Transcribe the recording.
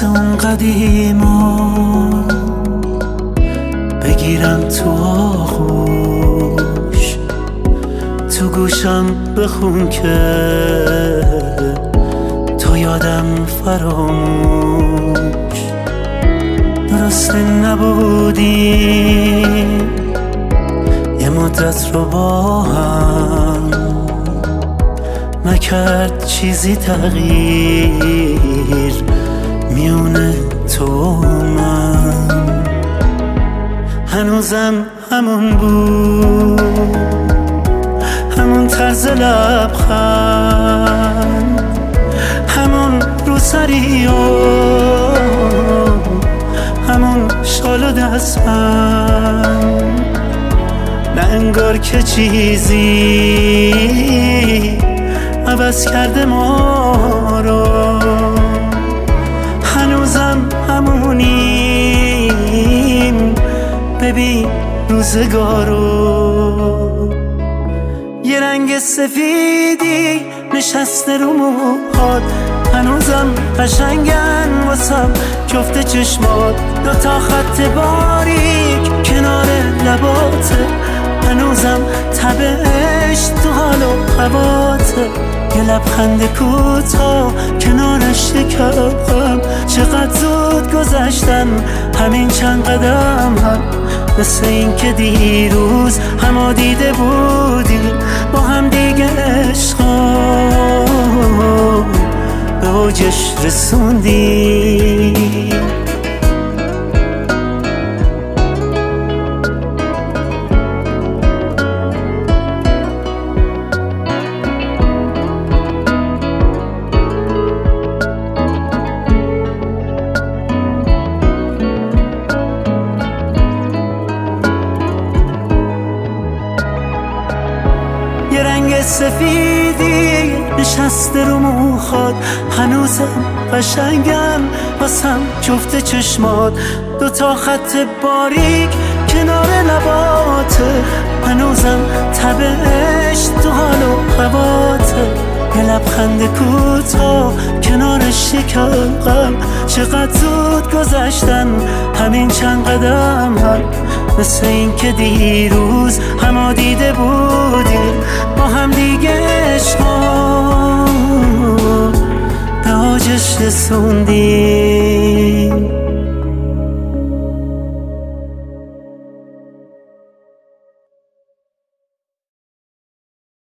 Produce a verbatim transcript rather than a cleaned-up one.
مثل اون قدیما بگیرم تو آغوش، تو گوشم بخون که تو یادم فراموش. درسته نبودیم یه مدت رو با هم، نکرد چیزی تغییر میونه تو و من. هنوزم همون بود، همون طرز لبخند، همون روسری و همون شال و دستبند. نه انگار که چیزی عوض کرده ما رو، هنوزم همونیم ببین روزگارو. یه رنگ سفیدی نشسته رو موهات، هنوزم قشنگن واسم جفت چشمات. دوتا خط باریک کنار لباته، هنوزم تبش تو حال و هواته. یه لبخند کوتاه کنارش شکم، چقدر زود گذشتن همین چند قدم هم. مثل این که دیروز همو دیده بودیم با هم دیگه عشقا به اوجش رسوندیم. یه رنگ سفیدی نشسته رو موهات، هنوزم قشنگن واسم جفت چشمات. دوتا خط باریک کنار لباته، هنوزم تبش تو حال و هواته. یه لبخند کوتاه کنارش شکم، چقدر زود گذشتن همین چند قدم هم. مثل این که دیروز همو دیده بودیم با هم دیگه عشقا به اوجش رسوندیم.